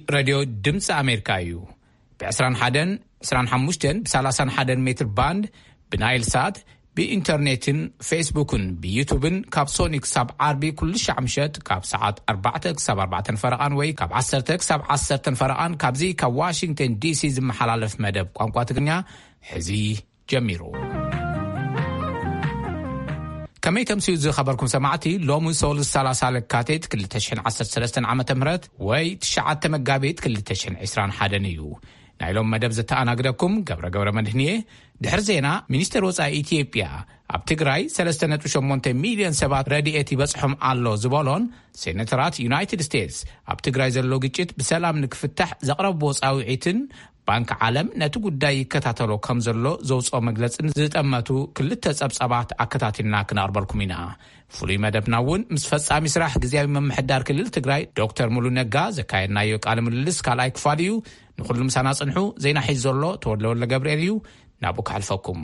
راديو دمس أمريكايو ب21 25 ب31 متر باند بنايل سات بإنترنتن فيسبوكن بيوتيوبن كاب سونيك ساب عربي كل شعمشت كاب ساعات 4 كساب 4 فرقان وي كاب 10 كساب 10 فرقان كاب زي كاب واشنطن دي سي زمحلالف مدب قنقا تغنيا حزي جميرو كمي تمسيو زي خبركم سمعتي لومو سول السلاسة لكاتيت كل تشحن 13 عام تمرت وي تشعات تمقابيت كل تشحن 21 يو نايلوم مدب زتا أنا قدكم قبر مدهنية دحر زينا منستر وصاء إثيوبيا اب تግራይ 3.8 ሚሊዮን ሰባት ረድኤት ይበጽሖም ኣሎ ዝበሎን ሴኔተራት ዩናይትድ ስቴትስ ኣብ ትግራይ ዘሎ ግጭት ብሰላም ንክፍታሕ ዘቕረብዎ ጻውዒትን ባንክ ዓለም ነቲ ጉዳይ ይከታተሎ ከም ዘሎ ዘውጽኦ መግለጽን ዝጠመቱ ክልተ ጸብጸባት አከታቲልና ክናርበልኩም ኢና ፍሉይ መደብና እውን ምስ ፈጻሚ ስራሕ ግዝያዊ መምሕዳር ክልል ትግራይ ዶክተር ሙሉ ነጋ ዘካየድናዮ ቃለ ምልልስ ካልኣይ ክፋል እዩ ንኹሉም ሳና ጽንሑ ዜና ሒዝ ዘሎ ተወልደ ገብርኤል እዩ ናቡክ ሓልፈኩም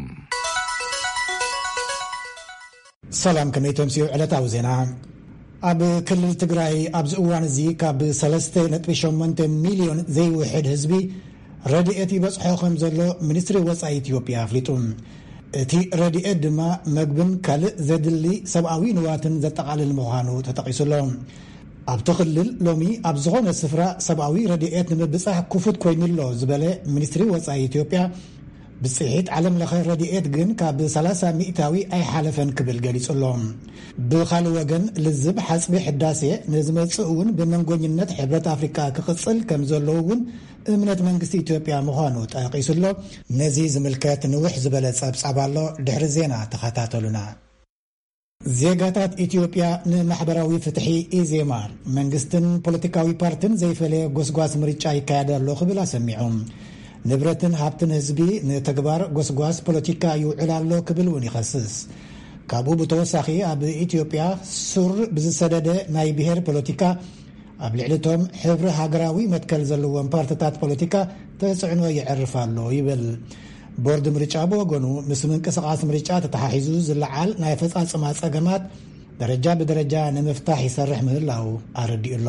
سلام كميتم سيو علتاو زينا اب كلل تግራይ اب زوان زي كاب 3.8 مليون زي واحد حزبي راديئت يبصحو خم زلو منستري وصاي ኢትዮጵያ አፍሊጡም እቲ ረድኤት ድማ መግብን ካልእ ዘድሊ ሰብኣዊ ንዋትን ዘጠቃልል ምዃኑ ተጠቂሱሎም ኣብ ተኽልል ሎሚ ኣብ ዝኾነ ስፍራ ሰብኣዊ ረድኤት ንምብጻሕ ክፉት ኮይኑሎ ዝበለ ሚኒስትሪ ወጻኢ ኢትዮጵያ ብጽሒት ዓለም ለኸ ረድኤት ግን ካብ 30 ሚእታዊ ኣይ ሓለፈን ክብል ገሊጹሎም ብኻል ወገን ልዝብ ሓጽቢ ሕዳሴ ንዝመጽእ እውን ብመንጎኝነት ሕብረት ኣፍሪካ ክቕጽል ከም ዘለዎ እውን እምነት መንግስቲ ኢትዮጵያ ምዃኑ ጠቂሱሎ ነዚ ዝምልከት ንውሕ ዝበለ ጸብጻብ ኣሎ ድሕሪ ዜና ተኸታተሉና ዜጋታት ኢትዮጵያ ንማሕበራዊ ፍትሒ ኢዜማ መንግስትን ፖለቲካዊ ፓርቲን ዘይፈለየ ጎስጓስ ምርጫ ይካየዳሎ ክብል ኣሰሚዖም ንብረትን ሃብትን ህዝቢ ንተግባር ጎስጓስ ፖለቲካ ይውዕላሎ ክብል እውን ይኸስስ ካብኡ ብተወሳኺ ኣብ ኢትዮጵያ ሱር ብዝሰደደ ናይ ብሔር ፖለቲካ ኣብ ልዕልቶም ሕብሪ ሃገራዊ መትከል ዘለዎም ፓርቲታት ፖለቲካ ተጽዕኖ ይዕርፋሎ ይብል ቦርድ ምርጫ ብወገኑ ምስ ምንቅስቓስ ምርጫ ተተሓሒዙ ዝለዓል ናይ ፈጻጽማ ጸገማት ደረጃ ብደረጃ ንምፍታሕ ይሰርሕ ምህላው ኣረዲኡሎ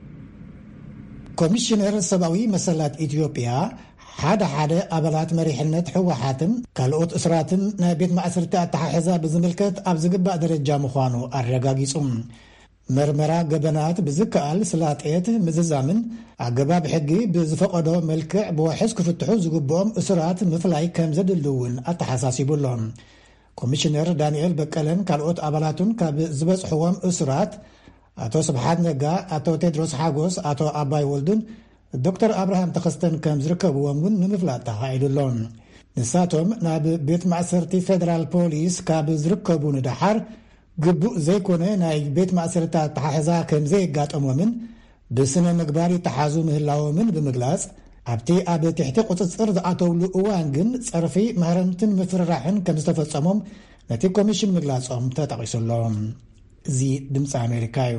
ኮሚሽነር ሰብኣዊ መሰላት ኢትዮጵያ ሓደ ኣባላት መሪሕነት ሕወሓትን ካልኦት እስራትን ናይ ቤት ማእሰርቲ ኣተሓሕዛ ብዝምልከት ኣብ ዝግባእ ደረጃ ምዃኑ ኣረጋጊጹም መርመራ ገበናት ብዝከኣል ስላጤት ምዝዛምን ኣገባብ ሕጊ ብዝፈቐዶ መልክዕ ብወሕስ ክፍትሑ ዝግብኦም እስራት ምፍላይ ከም ዘድልውን ኣተሓሳሲቡሎም ኮሚሽነር ዳንኤል በቀለን ካልኦት ኣባላቱን ካብ ዝበጽሕዎም እስራት ኣቶ ስብሓት ነጋ ኣቶ ቴድሮስ ሓጎስ ኣቶ ኣባይ ወልዱን ዶክተር አብርሃም ተኸስተን ከም ዝርከብዎም እውን ንምፍላጥ ተኻኢሉሎም ንሳቶም ናብ ቤት ማእሰርቲ ፌደራል ፖሊስ ካብ ዝርከቡ ንድሓር ግቡእ ዘይኮነ ናይ ቤት ማእሰርቲ ኣተሓሕዛ ከም ዘይጋጠሞምን ብስነ ምግባር ይተሓዙ ምህላዎምን ብምግላጽ ኣብቲ ኣብ ትሕቲ ቁፅፅር ዝኣተውሉ እዋን ግን ፀርፊ ምህረምትን ምፍርራሕን ከም ዝተፈጸሞም ነቲ ኮሚሽን ምግላጾም ተጠቂሱሎም እዚ ድምፂ ኣሜሪካ እዩ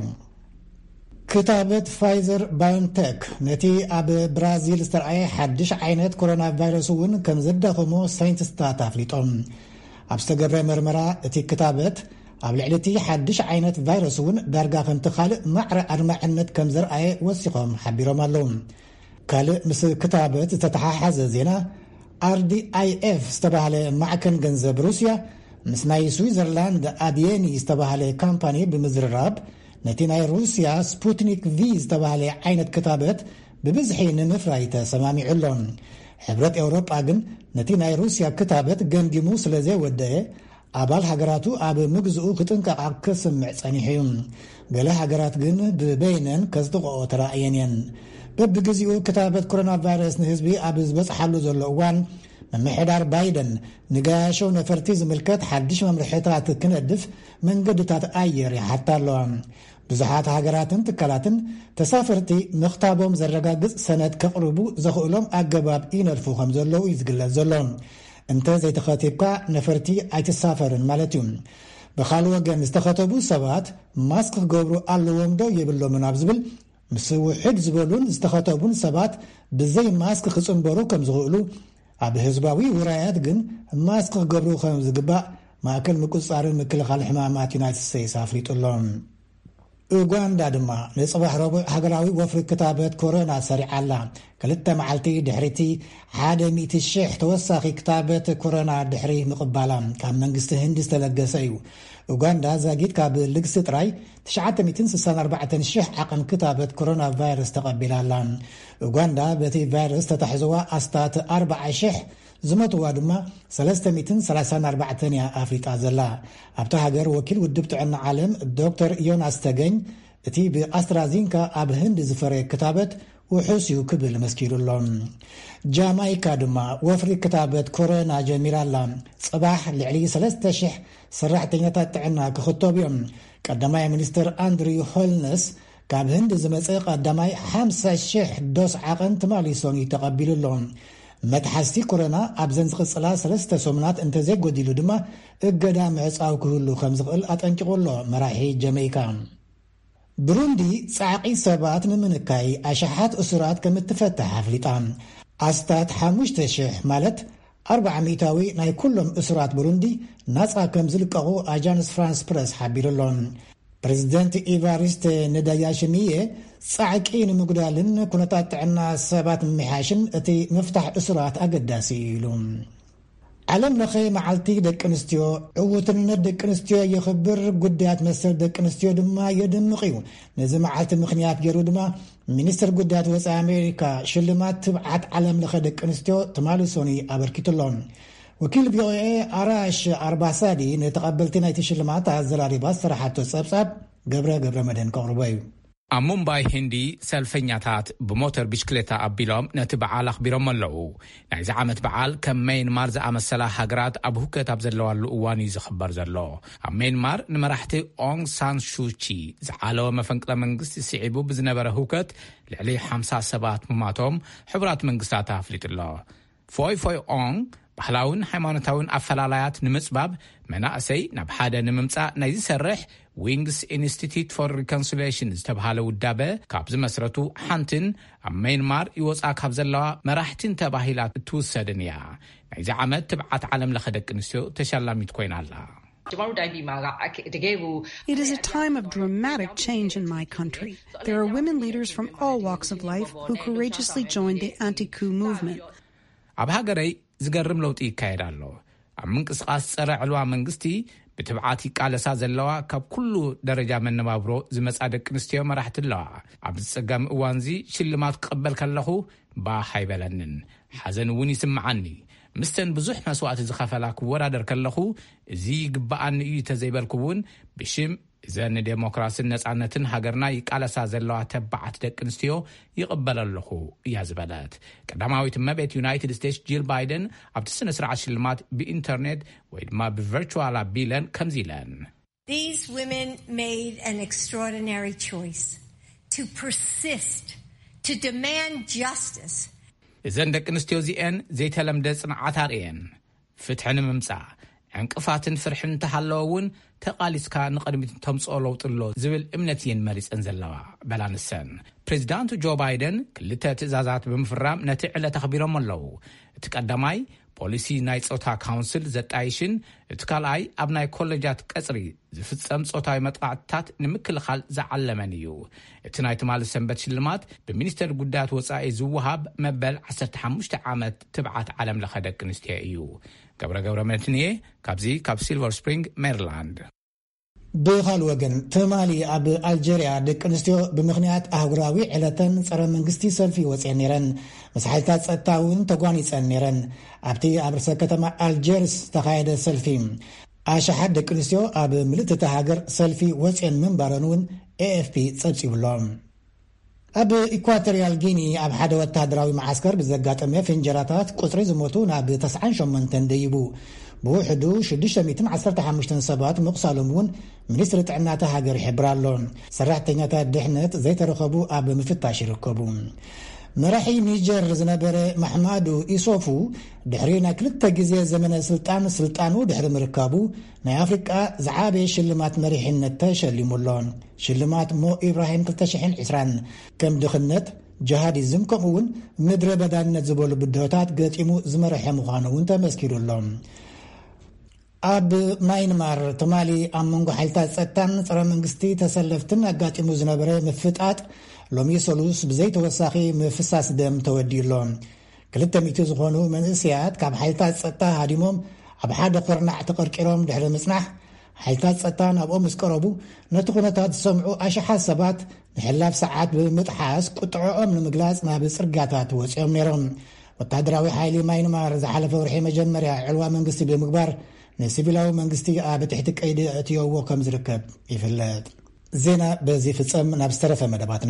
كتابة فايزر بايونتك نتي أب برازيل استرعي حدش عينات كورونا فيروسون كم زد خمو ساينتستات أفليتهم أبستقر مرمرة تي كتابة أبلعلتي حدش عينات فيروسون درجة انتقال معر أرمعنت كم زرعي وثقهم حبيرهم اللهم كال مثل كتابة تتححز زينا RDIF استبهالي معكن جنزب روسيا مسناي سويزرلاند أدياني استبهالي كامباني بمزرراب نتي ناي روسيا سبوتنيك في استبهالي عينت كتابت ببزحين نفرايته سمامي علون حبرت أوروبا أجن نتي ناي روسيا كتابت جنجمو سلزي وده أبال حجراتو أب مجزؤ ختنك عكسم معصانيحيون بلا حجرات جن ببينن كصدق ترأيين ببجزيو كتابت كورونا فيروس نهزبي أبز بس حلو زلوان من حدار بايدن نقاشو نفرتيز ملكات حدش ممرحيطات كندف من قدتات أير حتى اللون بزحات هاجراتن تكالاتن تسافرتي مختابهم زرقاقز سند كقربو زخولهم أقباب إينرفو خمزلو يزقل زلون انت زي تخاطبكا نفرتي اي تسافرن مالتيون بخالو وقن استخاطبو سبات ماسك قبرو اللوهم دو يبلو من عبزبل مسو حد زبلون استخاطبون سبات بزي ماسك خصم برو كم زغولو اب حزباوي ورايات جن ماسك قبرو خمز قبا ما اكل مقصار مكل خال حمامات يونايتد ستيتس افريقيا اللون ኡጋንዳ ድማ ንጽባሕ ረቡዕ ሃገራዊ ወፍሪ ክታበት ኮሮና ሰሪዓላ 2 መዓልቲ ድሕሪቲ 100,000 ተወሳኺ ክታበት ኮሮና ድሕሪ ምቕባላ ካብ መንግስቲ ህንዲ ዝተለገሰ እዩ። ኡጋንዳ ዛጊድ ካብ ልግሲ ጥራይ 964,000 ዓቐን ክታበት ኮሮና ቫይረስ ተቐቢላላ። ኡጋንዳ በቲ ቫይረስ ተታሕዝዋ ኣስታት 40,000 ዝመትዋ ድማ 334 እያ ኣፍሪቃ ዘላ። ኣብቲ ሃገር ወኪል ውድብ ጥዕና ዓለም ዶክተር ዮናስ ተገኝ እቲ ብኣስትራዚንካ ኣብ ህንዲ ዝፈረየ ክታበት ውሑስ እዩ ክብል መስኪሩሎም። ጃማይካ ድማ ወፍሪ ክታበት ኮሮና ጀሚራላ። ጽባሕ ልዕሊ 3,000 ሰራሕተኛታት ጥዕና ክኽተቡ እዮም። ቀዳማይ ሚኒስትር አንድሪው ሆልነስ ካብ ህንዲ ዝመጽእ ቀዳማይ 50,000 ዶስ ዓቐን ትማሊሶን ተቐቢሉሎም። መትሓዝቲ ኮሮና ኣብ ዘን ዝቕጽላ 3 ሰሙናት እንተዘይጐዲሉ ድማ እገዳ ምዕጻው ክህሉ ከም ዝኽእል ኣጠንቂቑሎ መራሒ ጀመይካ። ብሩንዲ ጻዕቒ ሰባት ንምንካይ ኣሽሓት እሱራት ከም እትፈትሕ ኣፍሊጣ። ኣስታት 5,000 ማለት 400ዊ ናይ ኩሎም እሱራት ብሩንዲ ናጻ ከም ዝልቀቑ ኣጃንስ ፍራንስ ፕረስ ሓቢሩሎም። ፕሬዚደንት ኢቫሪስተ ንዳያሽሚየ ጻዕቂ ንምጉዳልን ኩነታት ጥዕና ሰባት ምምሓሽን እቲ መፍታሕ እሱራት ኣገዳሲ ኢሉ። ዓለም ለኸ መዓልቲ ደቂ ኣንስትዮ ዕውትነት ደቂ ኣንስትዮ የኽብር ጉዳያት መሰል ደቂ ኣንስትዮ ድማ የድምቕ እዩ። ነዚ መዓልቲ ምኽንያት ገይሩ ድማ ሚኒስትር ጉዳያት ወፃኢ ኣሜሪካ ሽልማት ትብዓት ዓለም ለኸ ደቂ ኣንስትዮ ተማሊሶኒ ኣበርኪቱሎም። ወኪል ቪኦኤ ኣራሽ ኣርባሳዲ ንተቐበልቲ ናይቲ ሽልማት ኣዘራሪባ ዝሰራሓቶ ጸብጻብ ገብረ መድህን ከቕርቦ እዩ። ኣብ ሙምባይ ህንዲ ሰልፈኛታት ብሞተር ቢሽክሌታ ኣቢሎም ነቲ በዓል ኣኽቢሮም ኣለዉ። ናይዚ ዓመት በዓል ከም ሜይንማር ዝኣመሰላ ሃገራት ኣብ ሁከት ኣብ ዘለዋሉ እዋን እዩ ዝኽበር ዘሎ። ኣብ ሜይንማር ንመራሕቲ ኦንግ ሳን ሱቺ ዝዓለወ መፈንቅለ መንግስቲ ስዒቡ ብዝነበረ ሁከት ልዕሊ 50 ሰባት ምማቶም ሕቡራት መንግስታት ኣፍሊጡ ኣሎ። ፎይ ኦንግ ባህላውን ሃይማኖታውን ኣፈላላያት ንምጽባብ መናእሰይ ናብ ሓደ ንምምጻእ ናይ ዝሰርሕ ዊንግስ ኢንስቲትዩት ፎር ሪኮንሲሊየሽን ዝተብሃለ ውዳበ ካብ ዝመስረቱ ሓንትን ኣብ ሜይንማር ይወፃ ካብ ዘለዋ መራሕትን ተባሂላት እትውሰድን እያ። ናይዚ ዓመት ትብዓት ዓለም ለኸ ደቂ ኣንስትዮ ተሸላሚት ኮይና ኣላ። It is a time of dramatic change in my country. There are women leaders from all walks of life who courageously joined the anti-coup movement. ኣብ ሃገረይ ዝገርም ለውጢ ይካየድ ኣሎ። ኣብ ምንቅስቃስ ጸረ ዕልዋ መንግስቲ ብትብዓት ይቃለሳ ዘለዋ ካብ ኩሉ ደረጃ መነባብሮ ዝመጻ ደቂ ኣንስትዮ መራሕቲ ኣለዋ። ኣብ ዝጸገም እዋንዚ ሽልማት ክቕበል ከለኹ ባህ ኣይበለንን፣ ሓዘን እውን ይስምዓኒ። ምስተን ብዙሕ መስዋዕቲ ዝኸፈላ ክወዳደር ከለኹ እዚ ይግባኣኒ እዩ ተዘይበልኩ እውን ብሽም እዘን ዴሞክራሲን ነጻነትን ሃገርና ይቃለሳ ዘለዋ ተባዓት ደቂ ኣንስትዮ ይቕበል ኣለኹ እያ ዝበለት። ቀዳማዊት እመቤት ዩናይትድ ስቴትስ ጂል ባይደን ኣብቲ ስነ ስርዓት ሽልማት ብኢንተርኔት ወይ ድማ ብቨርቹዋል ኣቢለን ከምዚ ኢለን። These women made an extraordinary choice to persist, to demand justice. እዘን ደቂ ኣንስትዮ እዚአን ዘይተለምደ ጽንዓት ኣርእየን ፍትሒ ንምምጻእ ዕንቅፋትን ፍርሕን እንተሃለወ እውን ተቓሊስካ ንቕድሚት ተምጽኦ ለውጥሎ ዝብል እምነት እየን መሪፀን ዘለዋ በላንሰን። ፕሬዚዳንት ጆ ባይደን ክልተ ትእዛዛት ብምፍራም ነቲ ዕለት ኣኽቢሮም ኣለዉ። እቲ ቀዳማይ ፖሊሲ ናይ ጾታ ካውንስል ዘጣይሽን፣ እቲ ካልኣይ ኣብ ናይ ኮሌጃት ቀጽሪ ዝፍጸም ጾታዊ መጥቃዕትታት ንምክልኻል ዝዓለመን እዩ። እቲ ናይ ትማሊ ሰንበት ሽልማት ብሚኒስተር ጉዳያት ወፃኢ ዝወሃብ መበል 15 ዓመት ትብዓት ዓለም ለኸ ደቂ ኣንስትዮ እዩ። ገብረ መድህንየ ካብዚ ካብ ሲልቨር ስፕሪንግ ሜሪላንድ። ብኻልእ ወገን ትማሊ ኣብ ኣልጀርያ ደቂ ኣንስትዮ ብምኽንያት ኣህጉራዊ ዕለተን ጸረ መንግስቲ ሰልፊ ወፅአን ነይረን። መሳሕልታት ጸጥታ እውን ተጓኒፀን ነይረን። ኣብቲ ኣብ ርእሰ ከተማ ኣልጀርስ ዝተኻየደ ሰልፊ ኣሽሓት ደቂ ኣንስትዮ ኣብ ምልእቲ እታ ሃገር ሰልፊ ወፅአን ምንባረን እውን ኤኤፍፒ ጸብፂቡሎም። ኣብ ኢኳቶሪያል ጊኒ ኣብ ሓደ ወታደራዊ ማዓስከር ብዘጋጠመ ፍንጀራታት ቁፅሪ ዝሞቱ ናብ 98 ደይቡ። ብውሕዱ 615 ሰባት ምቕሳሎም እውን ሚኒስትሪ ጥዕናታ ሃገር ይሕብር ኣሎ። ሰራሕተኛታት ድሕነት ዘይተረኸቡ ኣብ ምፍታሽ ይርከቡ። መራሒ ኒጀር ዝነበረ ማሕማዱ ኢሶፉ ድሕሪ ናይ 2 ግዜ ዘመነ ስልጣኑ ድሕሪ ምርካቡ ናይ ኣፍሪቃ ዝዓበየ ሽልማት መሪሕነት ተሸሊሙሎ። ሽልማት ሞ ኢብራሂም 2020 ከም ድኽነት፣ ጀሃዲዝም ከምኡውን ምድረ በዳነት ዝበሉ ብድሆታት ገጢሙ ዝመርሐ ምዃኑ እውን ተመስኪሩሎም። ኣብ ማይንማር ተማሊ ኣብ መንጎ ሓይልታት ጸጥታን ጸረ መንግስቲ ተሰለፍትን ኣጋጢሙ ዝነበረ ምፍጣጥ ሎሚ ሰሉስ ብዘይ ተወሳኺ ምፍሳስ ደም ተወዲሎም 200 ዝኾኑ መንእስያት ካብ ሓይልታት ጸጥታ ሃዲሞም ኣብ ሓደ ኩርናዕ ተቐርቂሮም ድሕሪ ምጽናሕ ሓይልታት ጸጥታ ናብኦም ምስ ቀረቡ ነቲ ኩነታት ዝሰምዑ ኣሽሓት ሰባት ንሕላፍ ሰዓት ብምጥሓስ ቁጥዖኦም ንምግላጽ ናብ ጽርግያታት ወፂኦም ነይሮም። ወታደራዊ ሓይሊ ማይንማር ዝሓለፈ ወርሒ መጀመርያ ዕልዋ መንግስቲ ብምግባር ንሲቪላዊ መንግስቲ ኣብ ትሕቲ ቀይዲ እትየዎ ከም ዝርከብ ይፍለጥ። ዜና በዚ ፍጸም ናብ ዝተረፈ መደባትና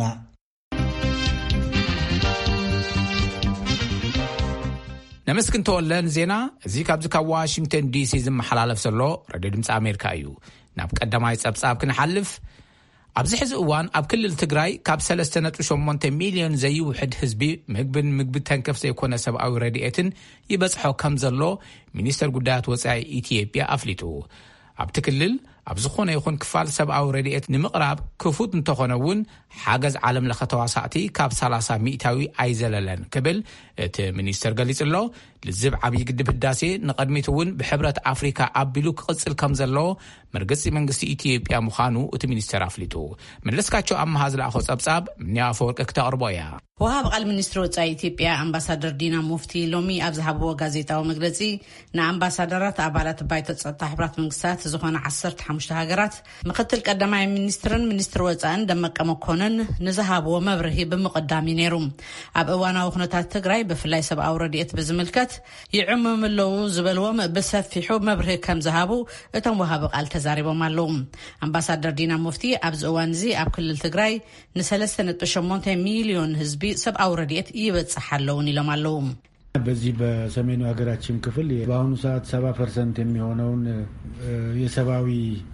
ነመስክን ተወለን ዜና እዚ ካብዚ ካብ ዋሽንግተን ዲሲ ዝመሓላለፍ ዘሎ ሬድዮ ድምፂ ኣሜሪካ እዩ። ናብ ቀዳማይ ጸብጻብ ክንሓልፍ ኣብዚ ሕዚ እዋን ኣብ ክልል ትግራይ ካብ 3.8 ሚልዮን ዘይውሕድ ህዝቢ ምግቢ ተንከፍ ዘይኮነ ሰብኣዊ ረድኤትን ይበጽሖ ከም ዘሎ ሚኒስተር ጉዳያት ወጻኢ ኢትዮጵያ ኣፍሊጡ። ኣብቲ ክልል ኣብ ዝኾነ ይኹን ክፋል ሰብኣዊ ረድኤት ንምቕራብ ክፉት እንተኾነ እውን ሓገዝ ዓለም ለኸ ተዋሳእቲ ካብ 30 ሚእታዊ ኣይዘለለን ክብል እቲ ሚኒስተር ገሊጹ ኣሎ። ልዝብ ዓብዪ ግድብ ህዳሴ ንቐድሚት እውን ብሕብረት ኣፍሪካ ኣቢሉ ክቕጽል ከም ዘሎ መርገጺ መንግስቲ ኢትዮጵያ ምዃኑ እቲ ሚኒስተር ኣፍሊጡ። መለስካቸው ኣመሃ ዝለኣኾ ጸብጻብ ምንያ ኣፈወርቂ ክተቕርቦ እያ። ወሃብ ቃል ሚኒስትር ወጻኢ ኢትዮጵያ ኣምባሳደር ዲና ሙፍቲ ሎሚ ኣብ ዝሃብዎ ጋዜጣዊ መግለጺ ንኣምባሳደራት ኣባላት ባይቶ ጸጥታ ሕብራት መንግስታት ዝኾነ 15 ሃገራት ምክትል ቀዳማይ ሚኒስትርን ሚኒስትር ወጻኢን ደመቀ መኮነን ንዝሃብዎ መብርሂ ብምቕዳም ነይሩ። ኣብ እዋናዊ ኩነታት ትግራይ ብፍላይ ሰብኣዊ ረድኤት ብዝምልከት ይዕመምለው ዝበልዎም ብሰፊሑ መብርሂ ከም ዝሃቡ እቶም ወሃብ ቃል ተዛሪቦም ኣለዉ። ኣምባሳደር ዲና ሙፍቲ ኣብዚ እዋን እዚ ኣብ ክልል ትግራይ ን3.8 ሚልዮን ህዝቢ ሰብአዊ ረድኤት ይበጽሕ ኣለውን ኢሎም ኣለዉ። በዚህ በሰሜኑ ሀገራችን ክፍል በአሁኑ ሰዓት 70% የሚሆነውን የሰብአዊ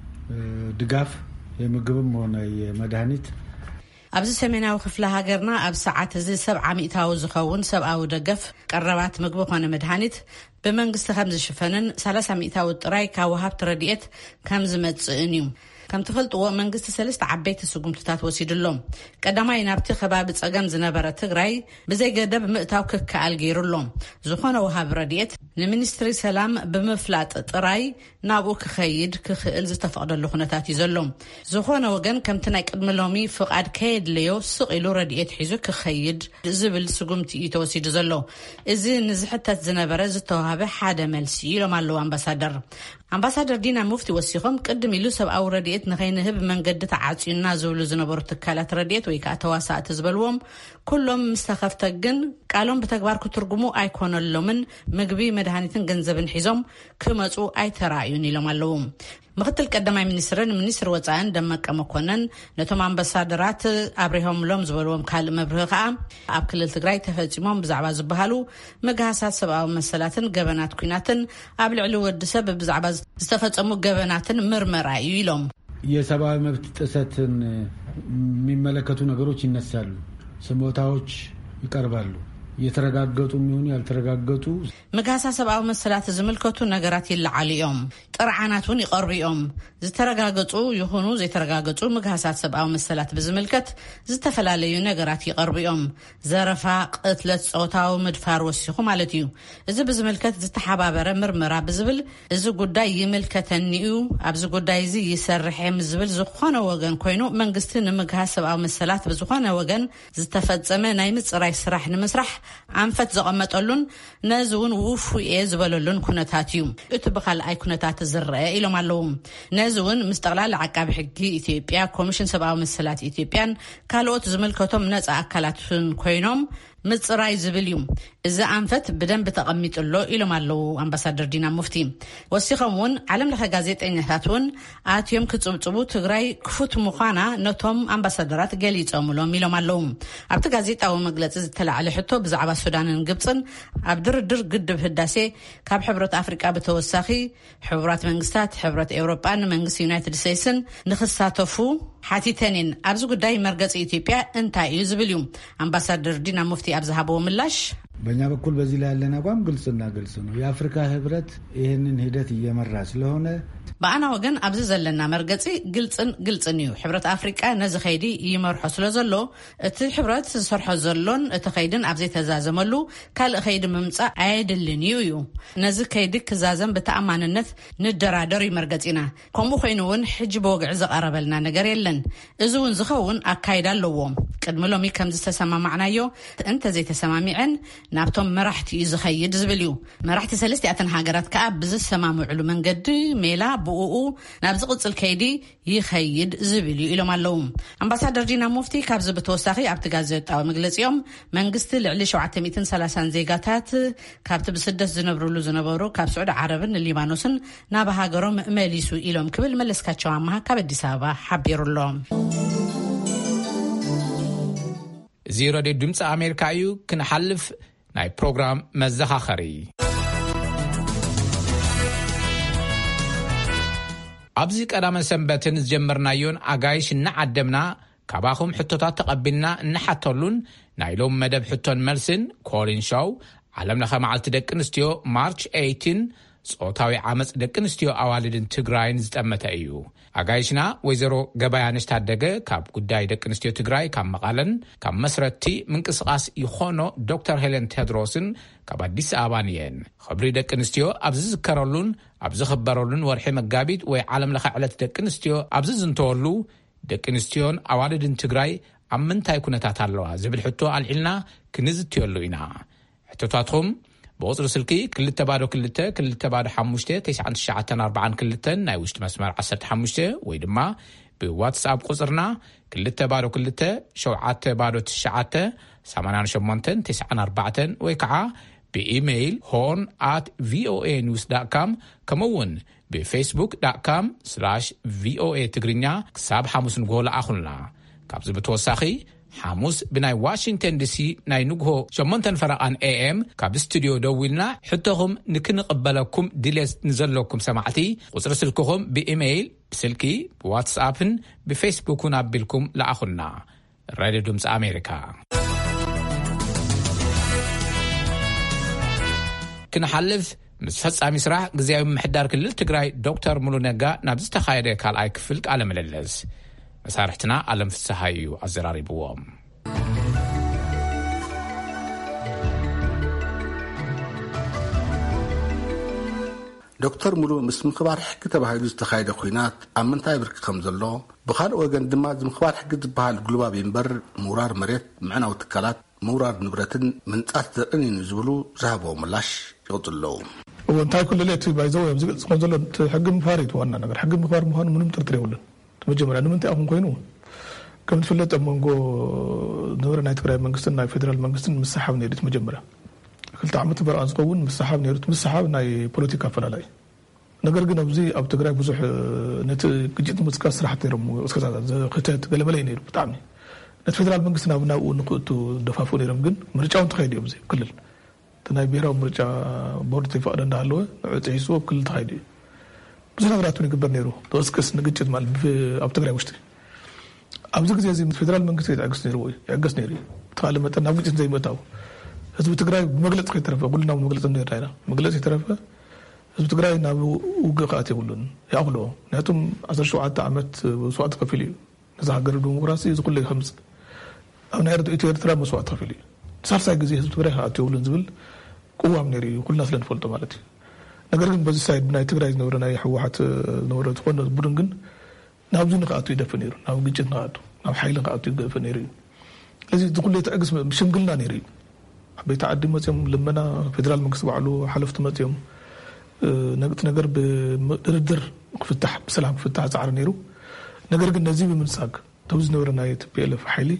ድጋፍ የምግብም ሆነ የመድኃኒት ኣብዚ ሰሜናዊ ክፍለ ሃገርና ኣብ ሰዓት እዚ 70 ሚእታዊ ዝኸውን ሰብአዊ ደገፍ ቀረባት ምግቢ ኾነ መድኃኒት ብመንግስቲ ከም ዝሽፈንን 30 ሚእታዊ ጥራይ ካብ ወሃብቲ ረድኤት ከም ዝመጽእን እዩ። ከም ትፈልጥዎ መንግስቲ 3 ዓበይቲ ስጉምትታት ወሲድሎም ቀዳማይ ናብቲ ከባቢ ጸገም ዝነበረ ትግራይ ብዘይ ገደብ ምእታው ክከኣል ገይሩሎም ዝኾነ ወሃብ ረድኤት ንሚኒስትሪ ሰላም ብምፍላጥ ጥራይ ናብኡ ክኸይድ ክኽእል ዝተፈቕደሉ ኩነታት እዩ ዘሎ። ዝኾነ ወገን ከምቲ ናይ ቅድሚ ሎሚ ፍቓድ ከየድልዮ ስቕ ኢሉ ረድኤት ሒዙ ክኸይድ ዝብል ስጉምቲ እዩ ተወሲዱ ዘሎ። እዚ ንዝሕተት ዝነበረ ዝተዋሃበ ሓደ መልሲ ኢሎም ኣለዉ ኣምባሳደር ዲና ሙፍቲ ወሲኾም ቅድም ኢሉ ሰብኣዊ ረድኤት ንኸይንህብ መንገዲ ተዓጽዩና ዝብሉ ዝነበሩ ትካላት ረድኤት ወይ ከዓ ተዋሳእቲ ዝበልዎም ኩሎም ምስተኸፍተ ግን ቃሎም ብተግባር ክትርጉሙ ኣይኮነሎምን ምግቢ መድኃኒትን ገንዘብን ሒዞም ክመጹ ኣይተራእዩን ኢሎም ኣለዉ። ምክትል ቀዳማይ ሚኒስትርን ሚኒስትር ወጻኢን ደመቀ መኮነን ነቶም ኣምባሳደራት ኣብሪሆምሎም ዝበልዎም ካልእ መብርሂ ከዓ ኣብ ክልል ትግራይ ተፈጺሞም ብዛዕባ ዝበሃሉ መግሃሳት ሰብኣዊ መሰላትን ገበናት ኩናትን ኣብ ልዕሊ ወዲ ሰብ ብዛዕባ ዝተፈጸሙ ገበናትን ምርመራ እዩ ኢሎም። የሰብአዊ መብት ጥሰትን የሚመለከቱ ነገሮች ይነሳሉ፣ ስሞታዎች ይቀርባሉ። የተረጋገጡ የሚሆኑ ያልተረጋገጡ መጋሳ ሰብአዊ መሰላት ዝምልከቱ ነገራት ይለዓሉ እዮም። ጥርዓናቱን ይቀርቡ እዮም። ዝተረጋገጹ ይኹኑ ዘይተረጋገጹ መጋሳት ሰብአዊ መሰላት ብዝምልከት ዝተፈላለዩ ነገራት ይቀርቡ እዮም። ዘረፋ፣ ቅትለት፣ ጾታዊ ምድፋር ወሲኹ ማለት እዩ። እዚ ብዝምልከት ዝተሓባበረ ምርመራ ብዝብል እዚ ጉዳይ ይምልከተኒዩ ኣብዚ ጉዳይ እዚ ይሰርሕ ዝብል ዝኾነ ወገን ኮይኑ መንግስቲ ንምግሃስ ሰብአዊ መሰላት ብዝኾነ ወገን ዝተፈጸመ ናይ ምጽራይ ስራሕ ንምስራሕ አንፈት ዘቀመጠሉን ነዝውን ውፉኤ ዝበለሉን ኩነታት እዩ። እቲ በኻልኣይ ኩነታት ዝርአ ኢሎም ኣለዉ። ነዝውን ምስ ጠቅላላ ዓቃቢ ሕጊ ኢትዮጵያ ኮሚሽን ሰብአዊ መሰላት ኢትዮጵያን ካልኦት ዝምልከቶም ነፃ አካላትን ኮይኖም ምጽራይ ዝብል እዩ። እዚ አንፈት ብደንብ ተቐሚጥሎ ኢሎም ኣለዉ ኣምባሳደር ዲና ሙፍቲ። ወሲኾም እውን ዓለም ለኸ ጋዜጠኛታት እውን ኣትዮም ክጽብጽቡ ትግራይ ክፉት ምዃና ነቶም ኣምባሳደራት ገሊጾምሎም ኢሎም ኣለዉ። ኣብቲ ጋዜጣዊ መግለጺ ዝተላዕለ ሕቶ ብዛዕባ ሱዳንን ግብፅን ኣብ ድርድር ግድብ ህዳሴ ካብ ሕብረት ኣፍሪቃ ብተወሳኺ ሕብራት መንግስታት፣ ሕብረት ኤውሮጳን መንግስቲ ዩናይትድ ስቴትስን ንኽሳተፉ ሓቲተንን ኣብዚ ጉዳይ መርገጺ ኢትዮጵያ እንታይ እዩ ዝብል እዩ። አምባሳደር ዲና ሙፍቲ አብዛሃበው ምላሽ በእኛ በኩል በዚህ ላይ ያለን አቋም ግልጽ ነው። የአፍሪካ ህብረት ይህንን ሂደት እየመራ ስለሆነ በአና ወገን ኣብዚ ዘለና መርገጺ ግልጽን እዩ ሕብረት አፍሪቃ ነዚ ኸይዲ ይመርሖ ስለዘሎ እቲ ሕብረት ዝሰርሖ ዘሎን እቲ ኸይድን ኣብዚ ተዛዘመሉ ካልእ ኸይዲ ምምጻእ ኣይድልን እዩ ነዚ ኸይዲ ክዛዘም ብተኣማንነት ንደራደር ይመርገጺና ከምኡ ኮይኑ እውን ሕጂ በወግዕ ዝቐረበልና ነገር የለን እዚ እውን ዝኸውን ኣካይዳ ኣለዎም ቅድሚ ሎሚ ከም ዝተሰማማዕናዮ እንተ ዘይተሰማሚዐን ናብቶም መራሕቲ እዩ ዝኸይድ ዝብል እዩ መራሕቲ ሰለስቲኣተን ሃገራት ከዓ ብዝሰማምዕሉ መንገዲ ሜላ ብኡኡ ናብ ዝቕጽል ከይዲ ይኸይድ ዝብል እዩ ኢሎም ኣለዉ ኣምባሳደር ዲና ሙፍቲ ካብዚ ብተወሳኺ ኣብቲ ጋዜጣዊ መግለጺኦም መንግስቲ ልዕሊ 730 ዜጋታት ካብቲ ብስደት ዝነበሩ ካብ ስዑድ ዓረብን ሊባኖስን ናብ ሃገሮም መሊሱ ኢሎም ክብል መለስካቸው ኣማሃ ካብ አዲስ አበባ ሓቢሩሎም እዚ ሬድዮ ድምፂ ኣሜሪካ እዩ ክንሓልፍ ናይ ፕሮግራም መዘኻኸሪ ኣብዚ ቀዳመ ሰንበትን ዝጀመርናዮን ኣጋይሽ እናዓደምና ካባኹም ሕቶታት ተቐቢልና እናሓተሉን ናይሎም መደብ ሕቶን መልስን ኮሊን ሾው ዓለም ለኸ መዓልቲ ደቂ ኣንስትዮ ማርች 18 ጾታዊ ዓመፅ ደቂ ኣንስትዮ ኣዋልድን ትግራይን ዝጠመተ እዩ ኣጋይሽና ወይዘሮ ገባያነሽ ታደገ ካብ ጉዳይ ደቂ ኣንስትዮ ትግራይ ካብ መቐለን ካብ መስረቲ ምንቅስቓስ ይኾኖ ዶክተር ሄለን ቴድሮስን ካብ አዲስ ኣበባ እየን ኽብሪ ደቂ ኣንስትዮ ኣብዚ ዝዝከረሉን ኣብዚ ዝኽበረሉን ወርሒ መጋቢት ወይ ዓለም ለኸ ዕለት ደቂ ኣንስትዮ ኣብዚ ዝንተወሉ ደቂ ኣንስትዮን ኣዋልድን ትግራይ ኣብ ምንታይ ኩነታት ኣለዋ ዝብል ሕቶ ኣልዒልና ክንዝትየሉ ኢና ሕቶታትኩም በቁጽሪ ስልኪ 222-225-9942 ናይ ውሽጢ መስመር 15 ወይ ድማ ብዋትስኣፕ ቁጽርና 222-989-8894 ወይ ከዓ ብኢሜይል horn@voanews.com ከምኡውን ብፌስቡክ.com/voa ትግርኛ ክሳብ ሓሙስ ንግሆ ለኣኹልና ካብዚ ብተወሳኺ ሓሙስ ብናይ ዋሽንግተን ዲሲ ናይ ንግሆ 8 ፈረቓን AM ካብ ስቱዲዮ ደዊልና ሕቶኹም ንክንቕበለኩም ድሌት ንዘለኩም ሰማዕቲ ቁጽሪ ስልክኹም ብኢሜይል ብስልኪ ብዋትስኣፕን ብፌስቡክን ኣቢልኩም ለኣኹልና ሬድዮ ድምፂ ኣሜሪካ ክንሓልፍ ምስ ፈጻሚ ስራሕ ግዚያዊ ምሕዳር ክልል ትግራይ ዶክተር ሙሉ ነጋ ናብ ዝተኻየደ ካልኣይ ክፍል ቃለ ምልልስ መሳርሕትና ዓለም ፍስሓ እዩ ኣዘራሪብዎም ዶክተር ሙሉ ምስ ምክባር ሕጊ ተባሂሉ ዝተኻየደ ኩናት ኣብ ምንታይ ብርኪ ከም ዘሎ ብኻልእ ወገን ድማ ምክባር ሕጊ ዝበሃል ግሉባብ እምበር ምውራር መሬት ምዕናዊ ትካላት ምውራር ንብረትን ምንጻት ዘርእን እዩ ዝብሉ ዝሃብዎ ምላሽ ይቕጽለው እንታይ ኩሉ ለይቲ ባይዘው ዝገልጽ ከም ዘሎ ሕጊ ምክባር እዩ ዋና ነገር ሕጊ ምክባር ምዃኑ ምንም ጥርጥር የብሉን መጀመሪያ ንምንታይ ኣኹም ኮይኑ ከም ትፍለጥ መንጎ ነበረ ናይ ትግራይ መንግስትን ናይ ፌደራል መንግስትን ምሳሓብ ነይሩት መጀመሪያ ክልተ ዓመት በርኣ ዝኸውን ምሳሓብ ነይሩት ምሳሓብ ናይ ፖለቲካ ኣፈላላይ ነገር ግን ኣብዚ ኣብ ትግራይ ብዙሕ ነቲ ግጭት ምጽቃስ ስራሕቲ ነይሮም ክተት ገለመለ ነይሩ ብጣዕሚ ነቲ ፌደራል መንግስት ናብኡ ንክእቱ ደፋፉ ነይሮም ግን ምርጫውን ተኻይዱ እዩ ክልል ናይ ብሔራዊ ምርጫ ቦርድ ይፈቅደ እንዳሃለወ ዕፅይሱ ኣብ ክልል ተኻይዱ እዩ ብዙ ነገራቱን ይግበር ነይሩ ተወስከስ ንግጭት ማለት ኣብ ትግራይ ውሽጢ ኣብዚ ግዜ እዚ ፌደራል መንግስት ይዕገስ ነይሩ ተኻለ መጠን ናብ ግጭት ዘይመታው ህዝቢ ትግራይ መግለጽ ከይተረፈ ኩልና መግለጽ ነይርና መግለጽ ይተረፈ ህዝቢ ትግራይ ናብ ውግእ ከኣት የብሉን ያኽሎ ምክንያቱም 17 ዓመት መስዋዕት ከፊል እዩ ነዛ ሃገር ዲሞክራሲ ዝኩሉ ከምፅ ኣብ ናይ ኤርትራ መስዋዕት ከፊል እዩ ሳልሳይ ግዜ ህዝቢ ትግራይ ከኣት የብሉን ዝብል ቁዋም ነይሩ እዩ ኩልና ስለንፈልጦ ማለት እዩ ነገር ግን በዚ ሳይድ ናይ ትግራይ ዝነበረ ናይ ሕወሓት ዝነበረ ዝኾነ ቡድን ግን ናብዚ ንክኣቱ ይደፍእ ነይሩ ናብ ግጭት ንክኣቱ ናብ ሓይሊ ንክኣቱ ይደፍእ ነይሩ እዩ ስለዚ ዝኩሉ ተዕግስ ሽምግልና ነይሩ እዩ ዓበይቲ ዓዲ መፅኦም ልመና ፌደራል መንግስቲ ባዕሉ ሓለፍቲ መፅኦም ነግቲ ነገር ብድርድር ክፍታሕ ብሰላም ክፍታሕ ፃዕሪ ነይሩ ነገር ግን ነዚ ብምንሳግ ተብዚ ዝነበረ ናይ TPLF ሓይሊ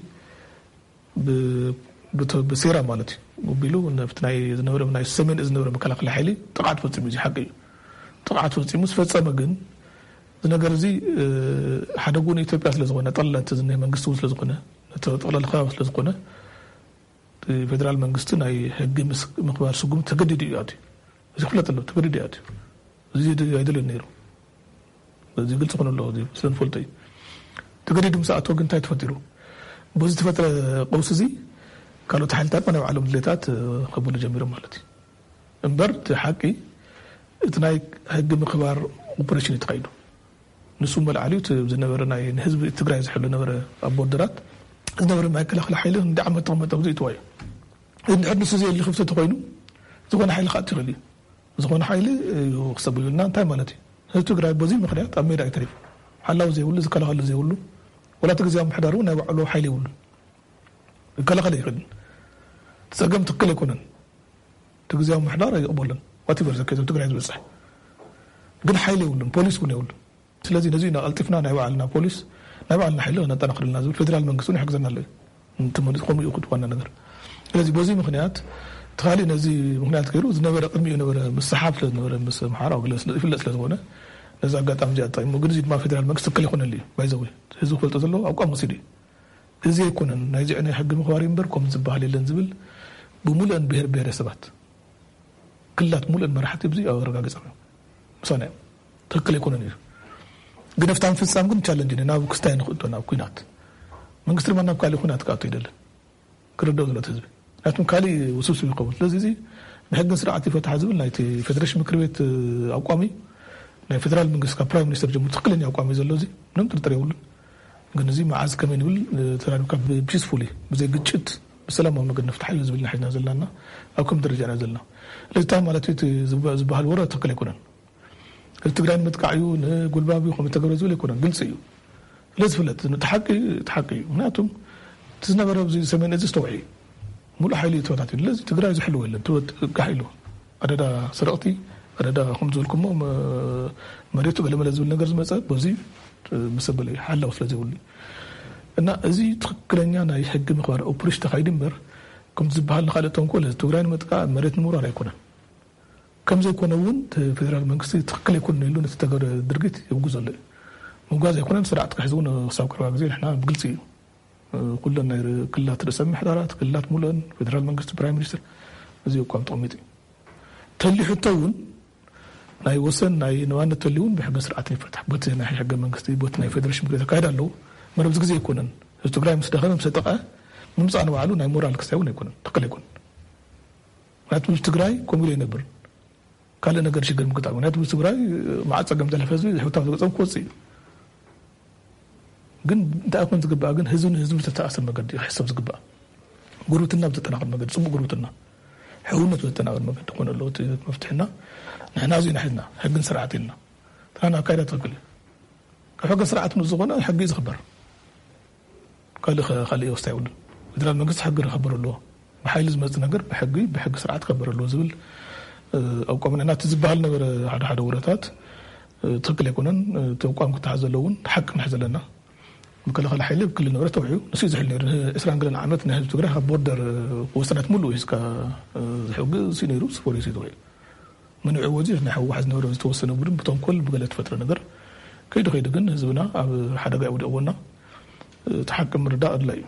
ብሴራ ማለት እዩ ወቢሉ ነፍቲ ናይ ዝነበረ ናይ ሰሜን ዝነበረ መከላኸሊ ሓይሊ ጥቃት ፈፂሙ እዚ ሓቂ እዩ ጥቃት ፈፂሙ ዝፈፀመ ግን ነገር እዚ ሓደ ጎኒ ኢትዮጵያ ስለ ዝኾነ ጠለንቲ ዝነ መንግስቲ ስለ ዝኾነ ጠቅላላ ከባቢ ስለ ዝኾነ ፌደራል መንግስቲ ናይ ሕጊ ምክባር ስጉም ተገዲዱ እዩ ኣትዩ እዚ ፍለጥ ኣሎ ተገዲዱ እዩ ኣትዩ እዚ ኣይደልን ነይሩ እዚ ግልጽ ኮነ ኣሎ እዚ ስለንፈልጦ እዩ ተገዲዱ ምስ ኣትዎ ግን እንታይ ተፈጢሩ በዚ ተፈጥረ ቀውስ እዚ ካልኦት ሓይልታት ናይ ባዕሎም ድሌታት ከብሉ ጀሚሮም ማለት እዩ እምበር እቲ ሓቂ እቲ ናይ ሕጊ ምክባር ኦፕሬሽን ይተካይዱ ንሱ መልዓሊት ዝነበረና ህዝብ ትግራይ ዝሕሉ ነበረ አቦደራት ዝነበረ ማይከላኸል ሓይል እንደ ዓመት ተመጠው ዘይተዋዩ እንድሕር ንሱ ዘይ ክፍተት ኮይኑ ዝኾነ ሓይል ካትይኸሊ ዝኾነ ሓይል ክሰብዩልና እንታይ ማለት እዩ ህዝቢ ትግራይ በዚ ምክንያት ኣብ ሜዳ ይተሪፍ ሓላው ዘይብሉ ዝከላኸል ዘይብሉ ወላ ትግዚያዊ ምሕዳሩ ናይ ባዕሉ ሓይል ይብሉ ይከላኸል ይኽእል ተፀገም ትክክል ኣይኮነን ትግዚያዊ ምሕዳር ኣይቕበሉን ዋቲቨር ዘከይቶም ትግራይ ዝበፅሕ ግን ሓይል ይብሉን ፖሊስ እውን ይብሉ ስለዚ ነዚ ቀልጢፍና ናይ ባዕልና ፖሊስ ናይ ባዕልና ሓይል ነጠናክርልና ዝብል ፌደራል መንግስቱን ይሕግዘና ኣሎ እንትመልስ ከምኡ እዩ ክትዋና ነገር ስለዚ በዚ ምክንያት ተኻሊእ ነዚ ምክንያት ገይሩ ዝነበረ ቅድሚኡ ነበረ ምስሓብ ስለዝነበረ ምስ ምሓር ይፍለጥ ስለዝኾነ ነዚ ኣጋጣሚ እዚኣ ተጠቂሙ ግን እዚ ድማ ፌደራል መንግስቲ ትክክል ይኮነሉ እዩ ባይዘዊ ህዝቢ ክፈልጦ ዘለዎ ኣቋም ወሲዱ እዩ እዚ ኣይኮነን ናይ ዚዕ ናይ ሕጊ ምኽባር እምበር ከምኡ ዝበሃል የለን ዝብል ብሙሉአን ብሄር ብሄረሰባት ክላት ሙሉአን መራሕቲ ብዙ ኣረጋጊፆም እዮም ምሳና እዮም ትክክል ኣይኮነን እዩ ግን ኣብታ ምፍፃም ግን ቻለንጅ ናብ ክስታይ ንኽእቶ ናብ ኩናት መንግስቲ ድማ ናብ ካሊእ ኩናት ክኣቶ ይደልን ክርደው ዘሎት ህዝቢ ናቱም ካሊእ ውስብስብ ይኸውን ስለዚ እዚ ብሕግን ስርዓት ይፈትሓ ዝብል ናይቲ ፌደሬሽን ምክር ቤት ኣቋሚ ናይ ፌደራል መንግስቲ ካብ ፕራይም ሚኒስተር ጀምሮ ትክክለኛ ኣቋሚ ዘሎ እዚ ምንም ጥርጥር የብሉን ግን እዚ መዓዝ ከመይ ንብል ተራዲብካ ፒስፉሊ ብዘይ ግጭት ብሰላማዊ መንገዲ ነፍትሓ እዩ ዝብል ሓዝና ዘለናና ኣብ ከም ደረጃ ኢና ዘለና ስለዚ ታ ማለት ዝበሃል ወረ ትክክል ኣይኮነን ትግራይ ንምጥቃዕ እዩ ንጉልባቢ ከምኡ ተገብረ ዝብል ኣይኮነን ግልፂ እዩ ስለዝፍለጥ ተሓቂ እዩ ምክንያቱም ዝነበረ ኣብዚ ሰሜን እዚ ዝተውዒ ሙሉእ ሓይሊ ተወታትዩ ስለዚ ትግራይ ዝሕልዎ የለን ትወጋሕ ኢሉ ኣደዳ ሰረቕቲ ኣደዳ ከም ዝበልኩሞ መሬቱ ገለመለ ዝብል ነገር ዝመፀ በዚ መሰበለ ሓላው ስለ ዘይብሉ እና እዚ ትክክለኛ ናይ ሕጊ ምኽባር ኦፕሬሽን ተኻይዲ እምበር ከምቲ ዝበሃል ንካልኦቶም ኮ ትግራይ ንምጥቃዕ መሬት ንምውራር ኣይኮነን ከምዘይኮነ እውን ፌደራል መንግስቲ ትክክል ኣይኮነን ኢሉ ነቲ ተገብረ ድርጊት የውግዝ ኣሎ እዩ ምጓዝ ኣይኮነን ስርዓት ክሕዚ እውን ክሳብ ቀረባ ግዜ ንሕና ብግልፂ እዩ ኩለን ናይ ክልላት ርእሰ ምሕዳራት ክልላት ሙሉአን ፌደራል መንግስቲ ፕራይም ሚኒስተር እዚ እኳም ተቐሚጡ እዩ ተሊሑቶ እውን ናይ ወሰን ናይ ንዋነት ተልዩ እውን ብሕጊ ስርዓት ይፈትሕ ቦቲ ናይ ሕገ መንግስቲ ቦቲ ናይ ፌደሬሽን ምክር ቤት ኣካይዳ ኣለዉ መረብ ግዜ ኣይኮነን ህዝቢ ትግራይ ምስ ደኸመ ምስ ጠቐ ንምምፃእ ንባዕሉ ናይ ሞራል ክስታይ እውን ኣይኮነን ትክክል ኣይኮነን ምክንያቱ ህዝቢ ትግራይ ከምኡ ኢሉ ኣይነብርን ካልእ ነገር ሽግር ምግጣም ምክንያቱ ህዝቢ ትግራይ መዓት ፀገም ዘለፈ ህዝቢ ሕውታም ዝገፀም ክወፅእ እዩ ግን እንታይ ኮን ዝግባእ ግን ህዝቢ ተተኣሰር መገዲ ክሕሰብ ዝግባእ ጉርብትና ብዘጠናክር መገዲ ፅቡቅ ጉርብትና ሕውነት ብዘጠናክር መገዲ ኮነ ኣለዎ መፍትሕና ንሕና እዚኡ ናሒዝና ሕግን ስርዓት ኢልና ተና ኣካይዳ ትኽክል እዩ ካብ ሕግን ስርዓት ዝኾነ ሕጊ እዩ ዝኽበር ካልእ ወስታ ይብሉን ፌደራል መንግስቲ ሕጊ ክኽበር ኣለዎ ብሓይሊ ዝመፅእ ነገር ብሕጊ ስርዓት ክኽበር ኣለዎ ዝብል ኣቋምና ናቲ ዝበሃል ነበረ ሓደ ሓደ ውረታት ትክክል ኣይኮነን ተቋም ክተሓዝ ዘለውን ሓቂ ንሕዝ ዘለና مكلخ حيلب كل نورة توعيو نسيز حل نور إسرائيل قلنا عمتنا هذا تجرها بوردر وسنة ملو إسكا حوج سينيروس بوليسي توعي من عوضي إحنا حو واحد نور توصلنا برم بتوم كل بقلت فترة نقدر كيد خيد جن زبنا حدا جاي أولنا تحكم رداء لاي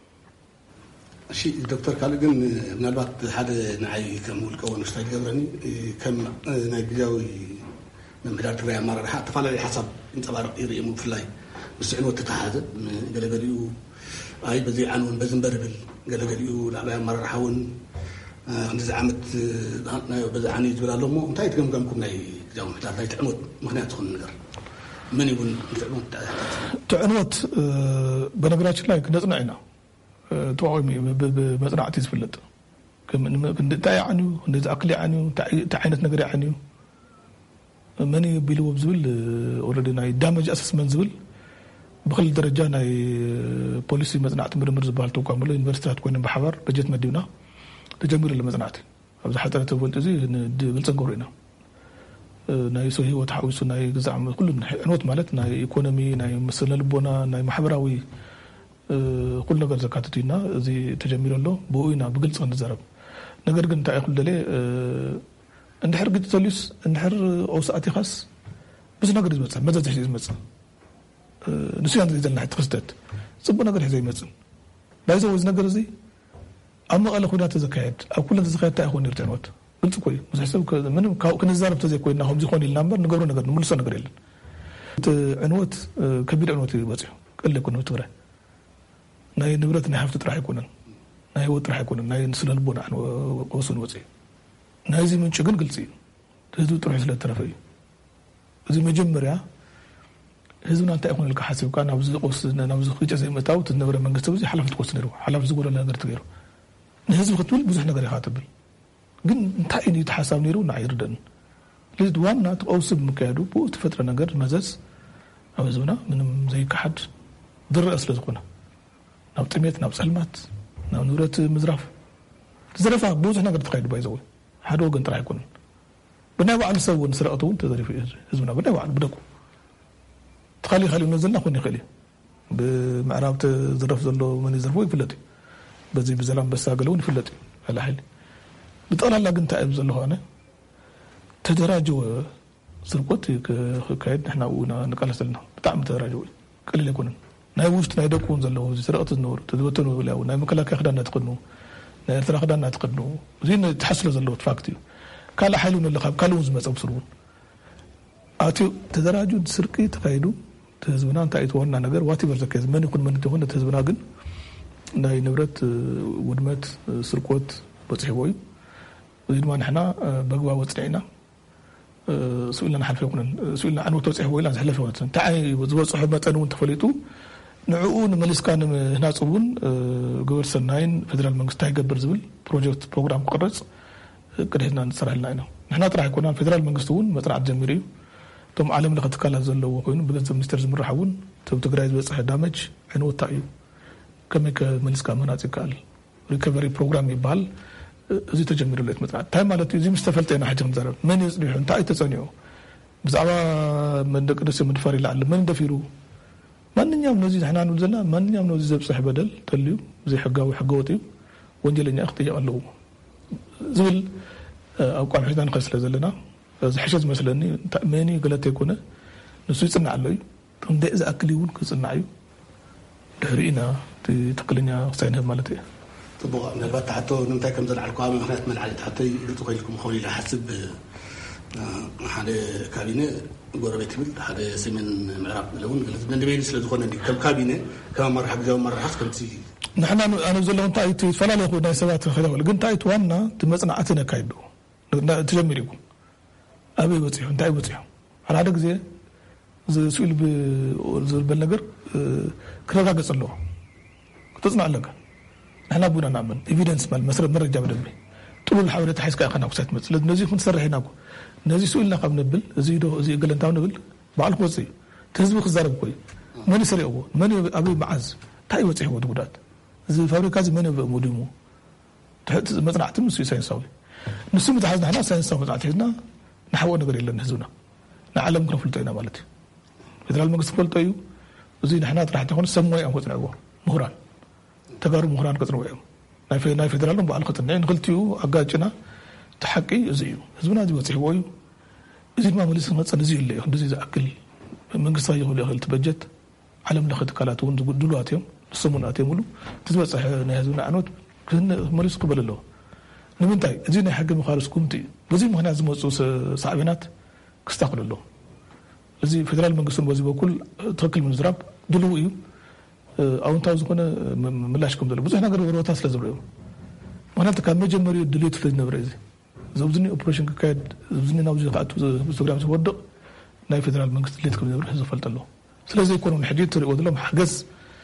شيء دكتور كالجن من الوقت هذا نعي كم والكون مستعد قبرني كم نجاوي من بدار تبع مرة حتى فعلا حسب أنت بعرف يريمو في اللاي بس عنوان تتحدث قال قاليو أي بزي عنون بزن بربل قال قاليو لا مرة حاول نزعمت بزعني تقول لهم أنت يتكلم كم ناي جاهم لا يتعنوت مخنات تكون نقدر من يقول تعنوت بنقرأش لايك نزنعنا توعمي بمزرعة تزفلت كم تاي عنو نز أقلي عنو تعينت نقرأ عنو مني بيلو بزول already ناي damage assessment زول بخل درجة ناي بوليسي مزنعت مرمر زبال توقع ملو يونيفرسيتات كوين بحوار بجت مدينة تجمير المزنعت أبدا حتى تقول تزي بلسنقورينا ناي سوي وتحويس ناي جزء كل عنوات مالت ناي إيكونومي ناي مسألة لبنا ناي محبراوي كل نقدر زكاتنا زي تجمير الله بوينا بقلت عن الزرب نقدر قلنا تأخذ دليل نحر قد تليس نحر أوساعتي خاص بس نقدر مثلا ماذا تحدث مثلا نسيان ذي زلنا تخصدت صبنا نقدر زي مثلا لا يزوج نقدر زي أما قال أخونا تزكيت أو كل تزكيت تأخذ نرتنوت قلت كوي مش حسب كذا منهم كنا الزارب تزكي كوي إنهم زخون اللامبر نقدر نملص نقدر عنوات كبير عنوات بس قال لك كنا تورا ناي نبرة نحفت راح يكونن ناي وط راح يكونن ناي نسل البنا عن وصل وزي ناي زي من شغل قلتي تهدو تروح إلى الطرفين زي مجمريا هزونا أنت أكون لك حاسب كان نبز قوس نبز خيجة زي متاو تنبر من قصة حلف تقوس نيرو حلف زقول لا نقدر تغيره نهزو خطول بزح نقدر يخاطبل جن نتاعي يتحاسب نيرو نعيردن لذ وانا تقوسب مكادو بوت فترة نقدر مزز أو زونا من زي كحد ضر أصل زقنا ناو تميت ناو سلمات ناو نورة مزراف تزرفها بوزح نقدر تخيل بايزوي حدو قنت راح يكون بناء على سوون سرقتون تدري في زونا بناء على بدكو تخلي نزلنا خوني خلي بمعراب تزرف زلو من يزرفوي فلتي بزي بزلام بس قالون فلتي على حل بطلع لا قنت أب زلو أنا تدراجوا سرقت كايد نحنا ونا نقلس لنا بتعم تدراجوا قليل يكون نايوشت نايدكون زلو سرقت النور تدوتنوا ولا ونا مكلاك خدنا تقنوا نرترا خدنا تقنوا زين تحصل زلو تفاكتي كلا حلون اللي خاب كلون زمص بصرون أتو تدراجوا سرقي تقايدوا تهزبنا أنت أيتوانا نجار واتي برزكيز من يكون من تهون تهزبنا جن ناي نبرت ودمت سرقات بتصحبوي وزين ما نحنا بقوا وتصعينا سئلنا نحن فيكون سئلنا عن وتصحبوي لا زحلف واتن تعي وزوا صحبات أنا وانتفليتو نعون مليس كان هنا صبون جبر سناين فدرال منقص جبر زبل بروجكت برنامج قرص كده هنا نصرح لنا هنا نحن ترى يكون فدرال منقصون مطرح جمهوري توم عالم لقد تكلم زلوا وكونوا بجنب مستر زمر حون تبتقرأ بس دامج عنو التأييد كم كملس كمان أتكال ريكفري بروجرام يبال زي تجمير اللي تمتع تايم على تيجي مستفلتين حاجة مزارب من يصلحون تأييد تصنيعه بس على من دكتور سمد فاري لعل من دفيرو من يوم نزيد إحنا نزلنا من يوم نزيد بصح بدل تليو زي حقاوي وانجلني أختي الله زول أو كان حيث نقص لزلنا حشز مثلاً تأميني قلت يكونه نسوي صنع له تندق إذا أكليون كصنعيو دهرينا تقلنيا سينهم مالتي طبعا نبات حتى نمتى كم زل على القائمة هناك من على حتى يلتقي لكم خولي لحسب هذا كابينة قربت بيل هذا سمن معراب لون قلت من دبي نسل دخلنا دي كم كابينة كم مرة حق جو مرة حس كم تي نحن أنا زلهم تايت فلا له خدنا سبات خلاص لكن تايت وانا تمسنا عتنا كايدو تجمريكم أبي بتصيح أنت أبي بتصيح على هذا زي سؤال بالنجر كذا قصة له تصنع لك إحنا بونا نعمل evidence مال مسألة مرة جاب دمي طول الحوارات حيس كأخنا وسات مثل نزي كن سرح هناك نزي سؤالنا قبل نبل زي قال أنت نبل بعلق وصي تهزبك الزرب كوي من يسرع هو من أبي معز تاي بتصيح ودودات زي فابريكا زي من يبقى مديمو مثلا عتم نسوي ساينساوي نسوي متحدث إحنا ساينساوي متحدثنا نحاول نقدر إلا نهزونا نعلم كنا فلتينا مالتي فدرال المقص فلتيو وزي نحنا راح تكون سموي أو قطنا جوا مهران تجارب مهران قطنا وياهم ناي فدرالهم بعلى قطنا نقلتيو أجاجنا تحقي زيو هزونا دي وتحويو زي ما مليس مثلا زي اللي هم زي أكل من قصة يقول يا خلت بجت علم لخد كلاتون دلواتهم السموناتهم ولو تزبط نهزونا عنود كنا مليس قبل له نمنتاي زينا حق مخالص كومتي بزي ما هنا زموس صعبينات كستقبل له زي فدرال منقسم بزي بكل تركل من زراب دلوي او انت زكونه ملاشكم دلو بزي نغير وروتا سلازبرو وانا تكا مجمري دليت في نبرزي زوزني اوبريشن كايد زوزني ناوزي قاتو بروجرام تودق ناي فدرال منقسم دليت كم نبر زفلت له سلازي يكونوا الحديث تريقوا لهم حجز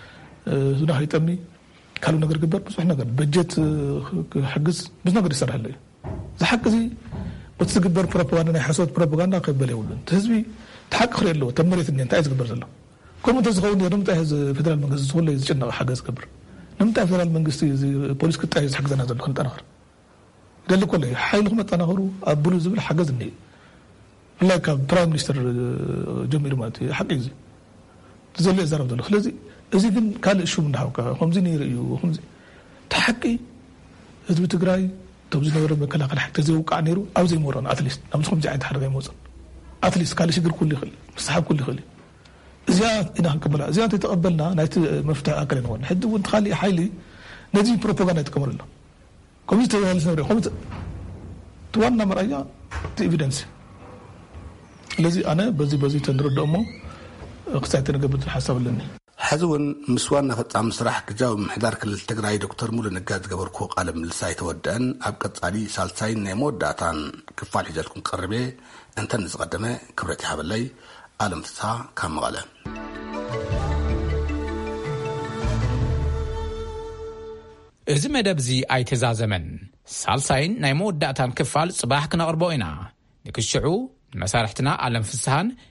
زنا هيتمي كانوا نقدر كبر بس إحنا قد بجت حجز بس نقدر يصير هلا زحجزي بتسكبر بروباغندا حسوت بروباغندا قبل يقولون تهزبي تحقق خير له تمريت إني أنت عايز كبر زلا كل ما تزغون يوم تهز فدرال المنقذ ولا يزجنا حجز كبر نمتى فدرال المنقذ زي بوليس كنت عايز حجزنا هذا كنت أنا قال لك ولا حيلهم أتناهروا أبولو زبل حجزني لا كبرايم مينستر جميل ماتي حجزي تزل إزار بدل خلزي إذا كان قال شو من حوكا هم زين يريو هم زين تحقي إذا بتقرأي توزين ورا مكلا قال حتى زي وقع نيرو أو زي موران أتليست نمسكهم زي عند حرقة موزن أتليست قال شجر كل خلي مسحاب كل خلي زيادة إنها كملا زيادة تقبلنا نايت مفتاح أكلنا هون حد وانت خالي حيلي نجي بروباغندا تكمل لنا كمية تقول سنوري كمية توانا مرأيا تيفيدنس الذي أنا بزي تندرد أمه اقتعدنا قبل الحساب لني حزون مسوان فطعم صراح كجاوب محدار كل تግራይ دكتور مولى نجاد ገበርኩ ቃለ ምልሳይ ተወደን ኣብ ቀጻሊ ሳልሳይን ናይ ሞዳታን ክፋል ሒዘልኩም ቀርቤ እንተን ዝቀደመ ክብረት ይሃበለይ ዓለም ፍሳ ካብ መቐለ እዚ መደብዚ ኣይተዛዘመን ሳልሳይን ናይ ሞዳታን ክፋል ጽባሕ ክነቅርቦ ኢና ንክሽዑ መሳርሕትና ዓለም ፍሳን